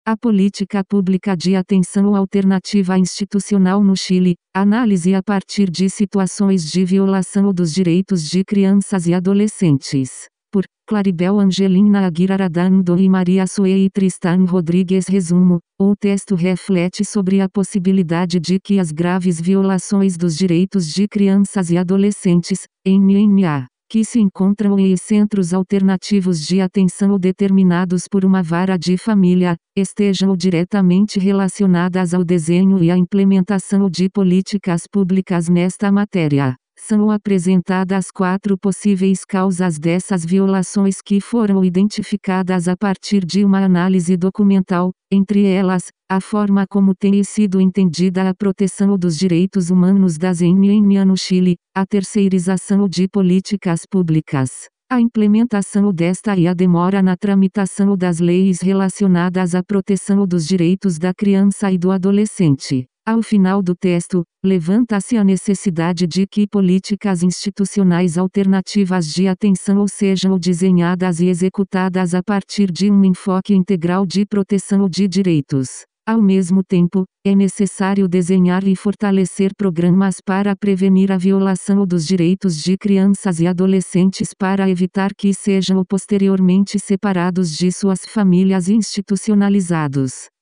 A política pública de atenção alternativa institucional no Chile, análise a partir de situações de violação dos direitos de crianças e adolescentes. Por Claribel Angelina Aguiar Adando e Maria Suei e Tristan Rodrigues. Resumo: o texto reflete sobre a possibilidade de que as graves violações dos direitos de crianças e adolescentes, NNA, que se encontram em centros alternativos de atenção determinados por uma vara de família, estejam diretamente relacionadas ao desenho e à implementação de políticas públicas nesta matéria. São apresentadas 4 possíveis causas dessas violações que foram identificadas a partir de uma análise documental, entre elas, a forma como tem sido entendida a proteção dos direitos humanos das NNA no Chile, a terceirização de políticas públicas, a implementação desta e a demora na tramitação das leis relacionadas à proteção dos direitos da criança e do adolescente. Ao final do texto, levanta-se a necessidade de que políticas institucionais alternativas de atenção sejam desenhadas e executadas a partir de um enfoque integral de proteção de direitos. Ao mesmo tempo, é necessário desenhar e fortalecer programas para prevenir a violação dos direitos de crianças e adolescentes para evitar que sejam posteriormente separados de suas famílias e institucionalizados.